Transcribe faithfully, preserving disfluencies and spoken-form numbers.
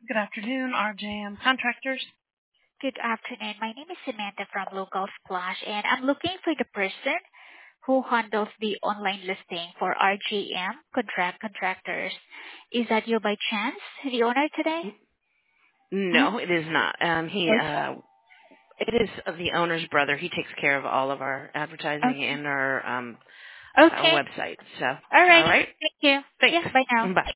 Good afternoon, R J M Contractors. Good afternoon. My name is Samantha from Local Splash, and I'm looking for the person who handles the online listing for R G M Contract Contractors. Is that you by chance, the owner today? Huh? No, it is not. Um, he, Yes. uh, it is the owner's brother. He takes care of all of our advertising Okay. and our um, uh, Okay. website. So, All all righty. right. Thank you. Thanks. Yeah, bye now. Bye.